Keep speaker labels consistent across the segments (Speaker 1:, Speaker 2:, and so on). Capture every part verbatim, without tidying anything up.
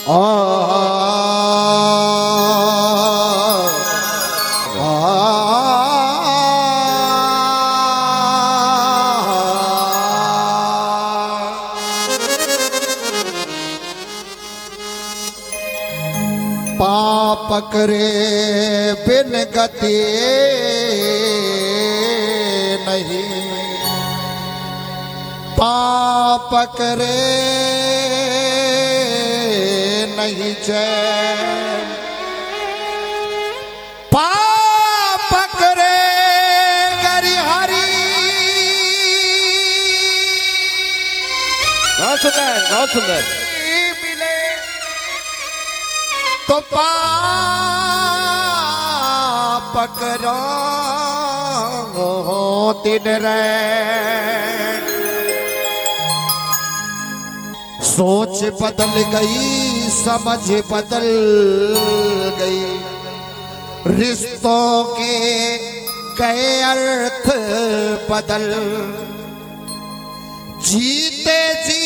Speaker 1: आ, आ, पाप करे बिन गति नहीं, पाप करे नहीं चैन, पाप करे गिरि हरि।
Speaker 2: बहुत सुंदर, बहुत सुंदर।
Speaker 1: मिले तो पाप करो दिन रैन। सोच बदल गई, समझ बदल गई, रिश्तों के गए अर्थ बदल। जीते जी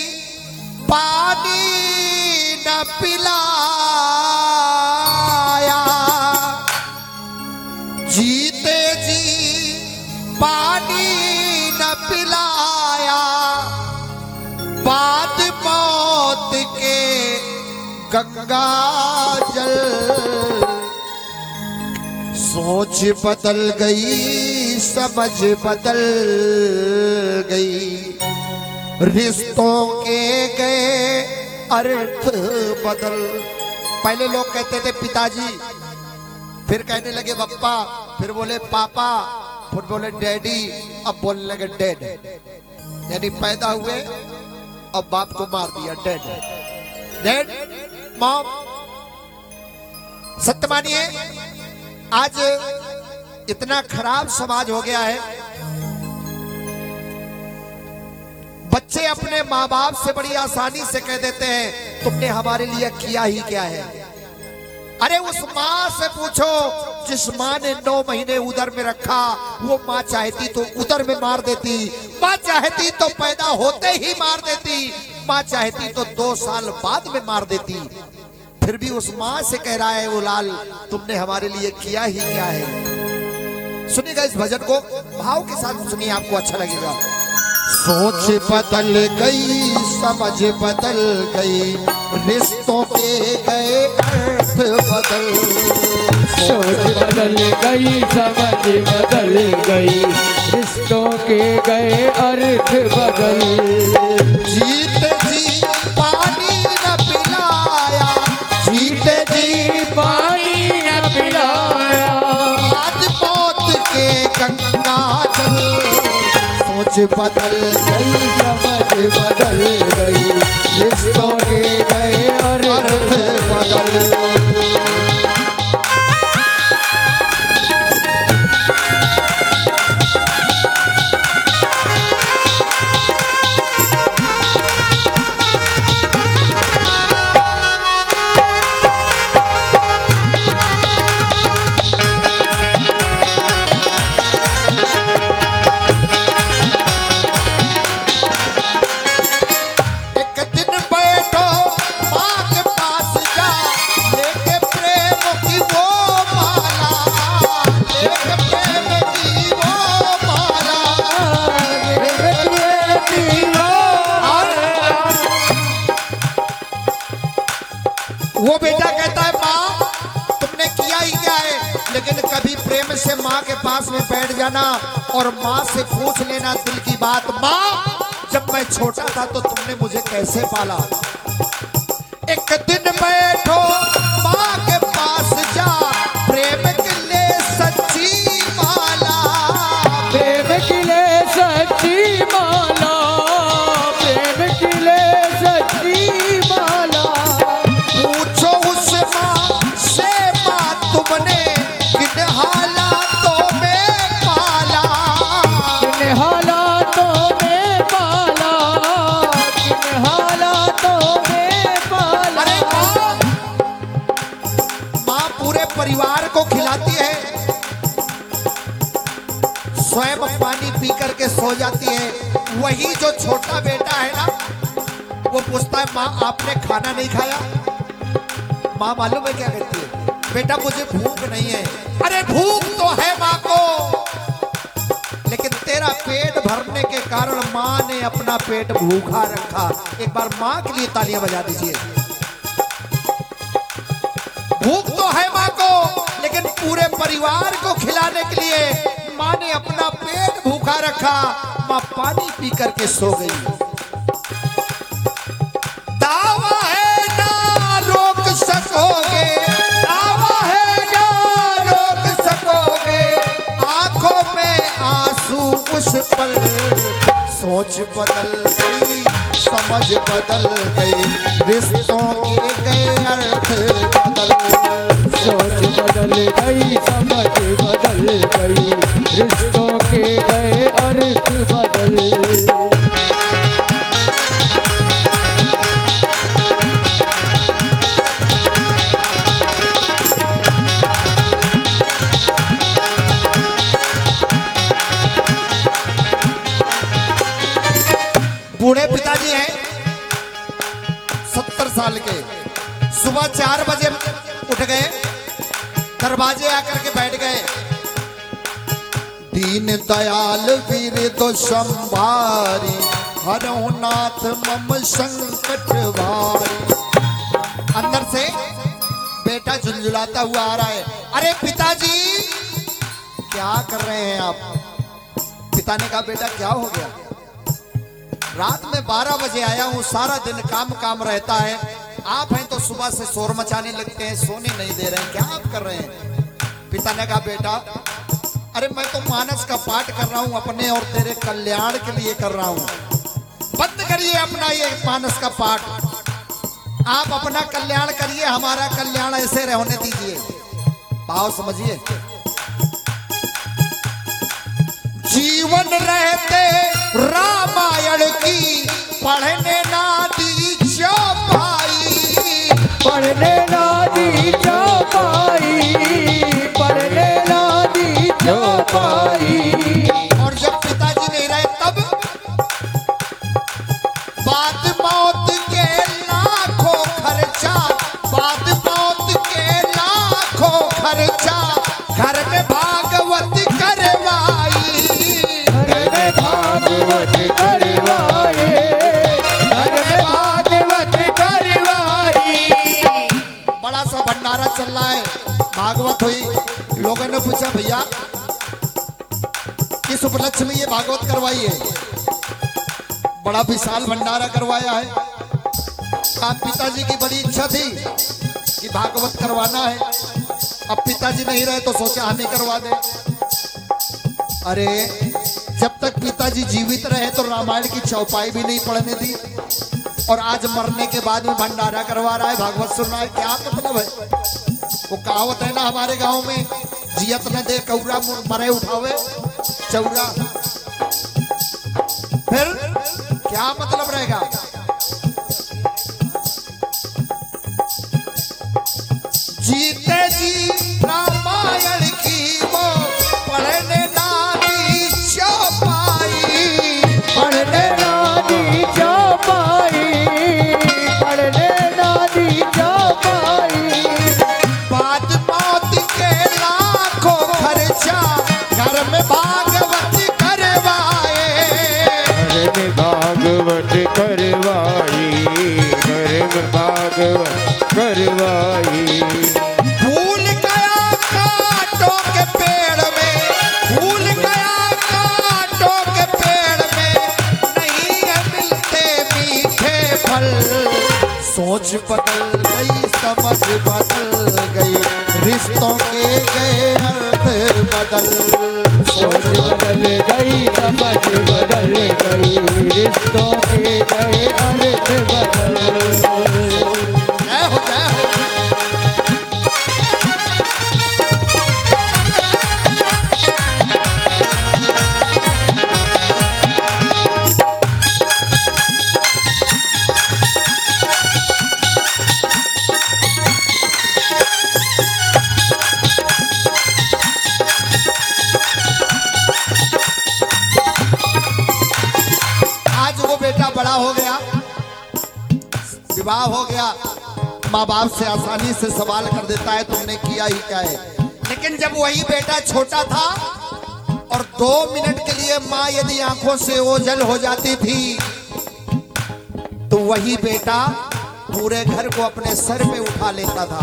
Speaker 1: पानी न पिलाया, जीते जी पानी न पिलाया, बाद मौत के गंगा जल। सोच बदल गई, समझ बदल गई, रिश्तों के गए अर्थ बदल। पहले लोग कहते थे पिताजी, फिर कहने लगे पप्पा, फिर बोले पापा, फिर बोले डैडी, अब बोलने लगे डैड। यानी पैदा हुए अब बाप को मार दिया, डैड डैड मॉम। सत्य मानिए आज इतना खराब समाज हो गया है, बच्चे अपने माँ बाप से बड़ी आसानी से कह देते हैं तुमने हमारे लिए किया ही क्या है। अरे उस माँ से पूछो जिस माँ ने नौ महीने उदर में रखा, वो माँ चाहती तो उदर में मार देती, माँ चाहती तो पैदा होते ही मार देती, माँ चाहती तो दो साल बाद में मार देती। फिर भी उस माँ से कह रहा है वो लाल तुमने हमारे लिए किया ही क्या है। सुनिएगा इस भजन को, भाव के साथ सुनिए, आपको अच्छा लगेगा। सोच बदल गई, समझ बदल गई, रिश्तों के गए अर्थ बदल।
Speaker 3: सोच बदल गई, समझ बदल गई, रिश्तों के गए अर्थ बदल।
Speaker 1: जीते जी पानी न पिलाया, जीते जी
Speaker 3: पानी न पिलाया,
Speaker 1: आज मौत के गंगा जल। सोच बदल गई, समझ बदल गई, रिश्तों के गए अर्थ बदल। वो बेटा कहता है माँ तुमने किया ही क्या है, लेकिन कभी प्रेम से माँ के पास में बैठ जाना और माँ से पूछ लेना दिल की बात, माँ जब मैं छोटा था तो तुमने मुझे कैसे पाला। एक दिन बैठो माँ के पास जा, प्रेम के लिए सच्ची माला,
Speaker 3: प्रेम के लिए सच्ची माला, प्रेम के लिए सच्ची माला।
Speaker 1: पूछो उस माँ से माँ तुमने किन हालातों में पाला,
Speaker 3: किन हालातों में पाला, किन हालातों में पाला।
Speaker 1: अरे माँ माँ पूरे परिवार को खिलाती है, स्वयं पानी पी करके सो जाती है। वही जो छोटा बेटा है ना, वो पूछता है माँ आपने खाना नहीं खाया? माँ मालूम है क्या कहती है? बेटा मुझे भूख नहीं है। अरे भूख तो है माँ को, लेकिन तेरा पेट भरने के कारण माँ ने अपना पेट भूखा रखा। एक बार माँ के लिए तालियां बजा दीजिए। भूख तो है माँ को, लेकिन पूरे परिवार को खिलाने के लिए माँ ने अपना पेट भूखा रखा। माँ पानी पी करके सो गई। दावा है ना रोक सकोगे, दावा है ना रोक सकोगे, आंखों में आंसू उस पल, सोच बदल गई, समझ बदल गई, रिश्तों के गए अर्थ बदल गए।
Speaker 3: सोच बदल गई, समझ बदल गई, रिश्तों के गए अर्थ बदल गए।
Speaker 1: बूढ़े पिताजी हैं सत्तर साल के। सुबह चार बजे उठ गए, दरवाजे आकर के बैठ गए। दीन दयाल वीर तो संभारी, हरौ नाथ मम संकट भारी। अंदर से बेटा झुलझुलाता हुआ आ रहा है। अरे पिताजी क्या कर रहे हैं आप? पिता ने कहा बेटा क्या हो गया? रात में बारह बजे आया हूँ, सारा दिन काम काम रहता है, आप हैं तो सुबह से शोर मचाने लगते हैं, सोने नहीं दे रहे हैं, क्या आप कर रहे हैं? पिता ने कहा बेटा अरे मैं तो मानस का पाठ कर रहा हूँ, अपने और तेरे कल्याण के लिए कर रहा हूँ। बंद करिए अपना ये मानस का पाठ, आप अपना कल्याण करिए, हमारा कल्याण ऐसे रहने दीजिए। भाव समझिए। जीवन रहते रामायण की पढ़ने ना दी चौपाई,
Speaker 3: पढ़ने ना दी चौपाई, पढ़ने ना दी चौपाई।
Speaker 1: और जब पिताजी नहीं रहे तब बाद मौत के लाखों खर्चा, बाद मौत के लाखों खर्चा, घर में भागवत करवाई,
Speaker 3: घर में भागवत करवाए, घर में भागवत करवाई।
Speaker 1: बड़ा सा भंडारा चल रहा है, भागवत हुई। लोगों ने पूछा भैया किस उपलक्ष्य में ये भागवत करवाई है? बड़ा विशाल भंडारा करवाया है। आप पिताजी की बड़ी इच्छा थी कि भागवत करवाना है, अब पिताजी नहीं रहे तो सोचा हम ही करवा दे। अरे जब तक पिताजी जीवित रहे तो रामायण की चौपाई भी नहीं पढ़ने दी, और आज मरने के बाद में भंडारा करवा रहा है, भागवत सुन रहा है, क्या मतलब है? वो कहावत है ना हमारे गांव में, जियत न दे कौरा मरे उठावे चौरा। फिर क्या मतलब रहेगा? जीते जी रामायण की वो पढ़ने ना दी चौपाई,
Speaker 3: पढ़ने ना दी चौपाई, पढ़ने ना दी चौपाई।
Speaker 1: बाद मौत के लाखों खर्चा, घर में भागवत करवाए,
Speaker 3: घर में भागवत करवाई, घर में भागवत करवाई।
Speaker 1: भूल गया कांटों के पेड़ में, भूल गया कांटों के पेड़ में, नहीं है मिलते मीठे फल, सोच बदल गई, समझ बदल गई, रिश्तों के गए अर्थ बदल,
Speaker 3: सोच बदल गई, समझ बदल गई, रिश्तों के गए अर्थ बदल गए।
Speaker 1: जय हो जय हो। आज वो बेटा बड़ा हो गया, माँ बाप से आसानी से सवाल कर देता है तुमने किया ही क्या है। लेकिन जब वही बेटा छोटा था और दो मिनट के लिए माँ यदि आंखों से ओझल हो जाती थी तो वही बेटा पूरे घर को अपने सर पे उठा लेता था।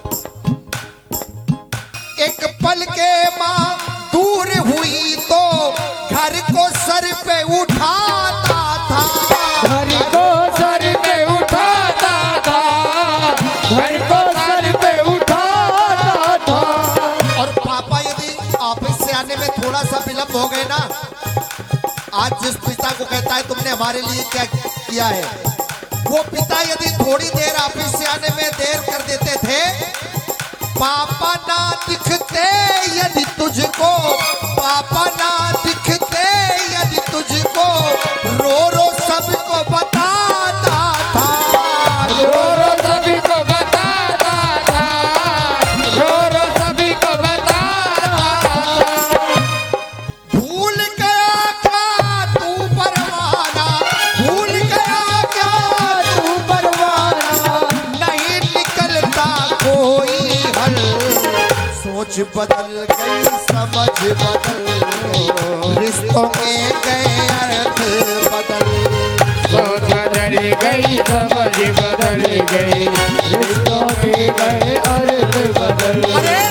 Speaker 1: एक पल के माँ दूर हुई तो घर को सर पे उठाता था,
Speaker 3: घर को सर पे उठाता था, घर को सर पे उठाता था।
Speaker 1: और पापा यदि ऑफिस से आने में थोड़ा सा विलंब हो गए ना, आज जिस पिता को कहता है तुमने हमारे लिए क्या किया है, वो पिता यदि थोड़ी देर ऑफिस से आने में देर कर देते थे, पापा ना दिखते यदि तुझको, पापा ना दिखते यदि तुझको, रो रो सबको बताता था,
Speaker 3: रो रो सभी को बताता था, रो रो सभी को बताता था।
Speaker 1: भूल गया क्या तू परवाना, भूल गया क्या
Speaker 3: तू परवाना,
Speaker 1: नहीं निकलता कोई हल, सोच बदल गई समझ बदल गई, रिश्तों के गए अर्थ बदल,
Speaker 3: सोच बदल गई समझ बदल गई, रिश्तों के गए अर्थ बदल गए।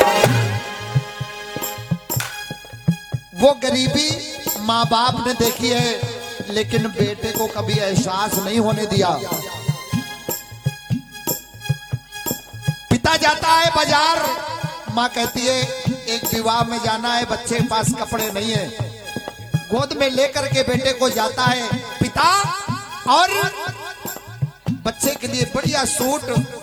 Speaker 1: वो गरीबी माँ बाप ने देखी है लेकिन बेटे को कभी एहसास नहीं होने दिया। पिता जाता है बाजार, माँ कहती है एक विवाह में जाना है, बच्चे के पास कपड़े नहीं है, गोद में लेकर के बेटे को जाता है पिता और बच्चे के लिए बढ़िया सूट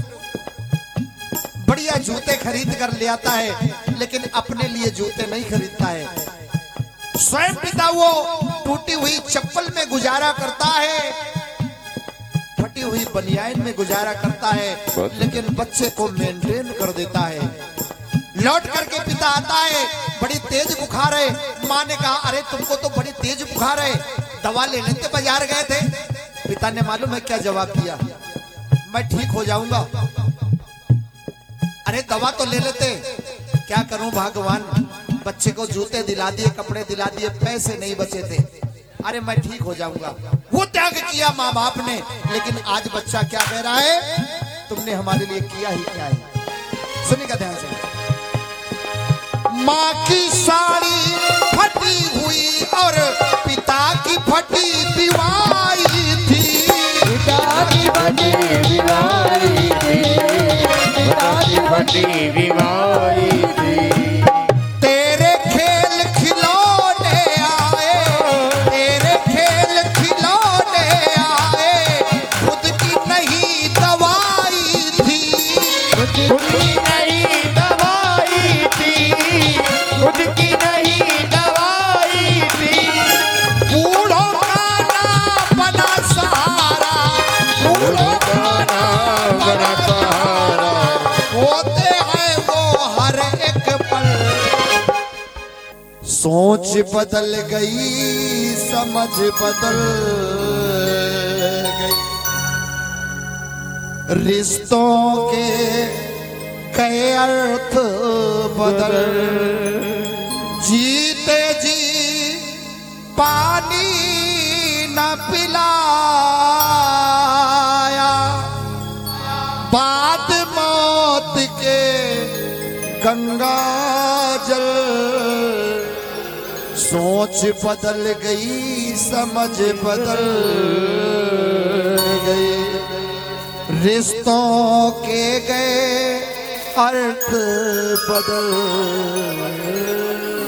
Speaker 1: बढ़िया जूते खरीद कर ले आता है, लेकिन अपने लिए जूते नहीं खरीदता है। स्वयं पिता वो टूटी हुई चप्पल में गुजारा करता है, फटी हुई बनियान में गुजारा करता है, लेकिन बच्चे को मेंटेन कर देता है। लौट करके पिता आता है, बड़ी तेज बुखार है। माँ ने कहा अरे तुमको तो बड़ी तेज बुखार है, दवा ले लेते, बाजार गए थे। पिता ने मालूम है क्या जवाब दिया, मैं ठीक हो जाऊंगा। अरे दवा तो ले लेते, क्या करूं भगवान, बच्चे को जूते दिला दिए, कपड़े दिला दिए, पैसे नहीं बचे थे, अरे मैं ठीक हो जाऊंगा। वो त्याग किया माँ बाप ने, लेकिन आज बच्चा क्या कह रहा है, तुमने हमारे लिए किया ही क्या है। सुनिएगा ध्यान से। माँ की साड़ी फटी हुई और पिता की फटी दीवारी थी,
Speaker 3: पिता की फटी बीमारी थी, पिता की फटी बीमारी थी।
Speaker 1: तेरे खेल खिलौने आए, तेरे खेल खिलौने आए, खुद की नहीं दवाई थी,
Speaker 3: खुद की नहीं दवाई थी, खुद की नहीं दवाई थी।
Speaker 1: बूढ़ों का ना बना सहारा, बूढ़ों का ना
Speaker 3: बड़ा सहारा,
Speaker 1: होते हैं वो हर एक पल। सोच बदल गई समझ बदल गई, रिश्तों के कई अर्थ बदल, जीते जी पानी न पिलाया, बाद मौत के गंगा जल, सोच बदल गई समझ बदल गई, रिश्तों के गए अर्थ बदल